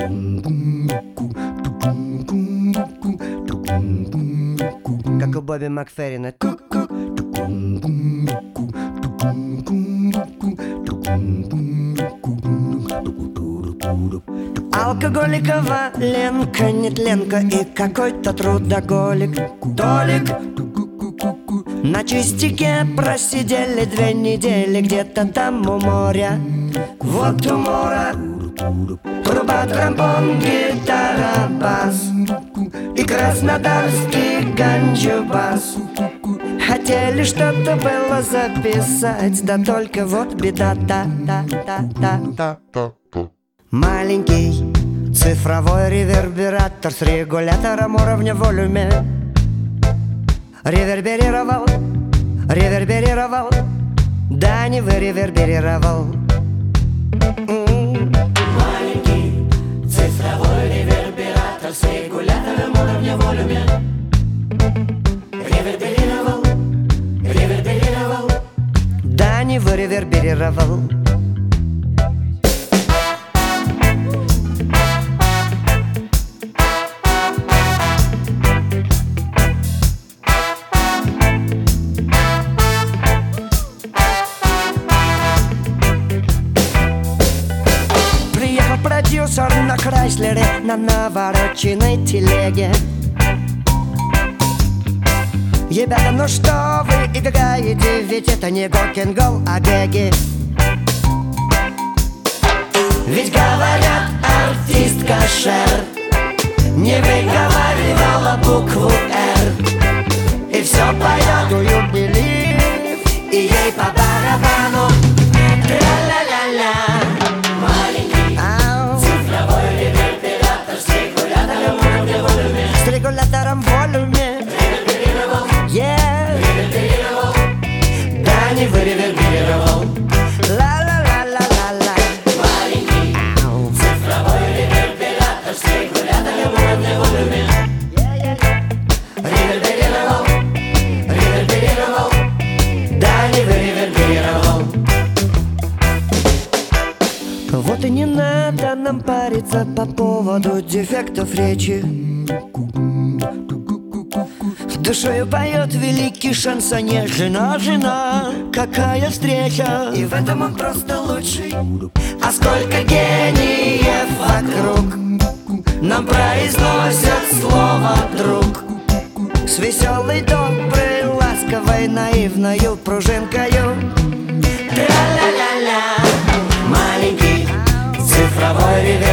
Как у Бобби Макферрина. Алкоголикова Ленка, нетленка и какой-то трудоголик Толик. На чистике просидели 2 недели где-то там у моря. Вот у моря труба, тромбон, гитара, бас и краснодарский ганджубас. Хотели что-то было записать, да только вот беда, маленький цифровой ревербератор с регулятором уровня волюме реверберировал, реверберировал, да не выреверберировал. Маленький цифровой ревербератор с регулятором уровня волюме реверберировал, реверберировал, да не выреверберировал. Продюсер на Крайслере на навороченной телеге. Ребята, ну что вы играете? Ведь это не рок-н-ролл, а гэги. Ведь говорят, артистка Шер не выговаривала букву «Р». И все поет «Do you believe?» и ей по барабану «Тра-ля-ля-ля». С регулятором волюме реверберировал, да не выреверберировал. Ла-ла-ла-ла-ла-ла. маленький цифровой ревербератор с регулятором уровня волюме реверберировал, реверберировал, Да не выреверберировал. Вот и не надо нам париться по поводу дефектов речи. Душою поет великий шансоньер. Жена, жена, какая встреча. И в этом он просто лучший. А сколько гениев вокруг нам произносят слово «друг». С веселой, доброй, ласковой, наивною пружинкою. Тра-ля-ля-ля. Маленький цифровой ревербератор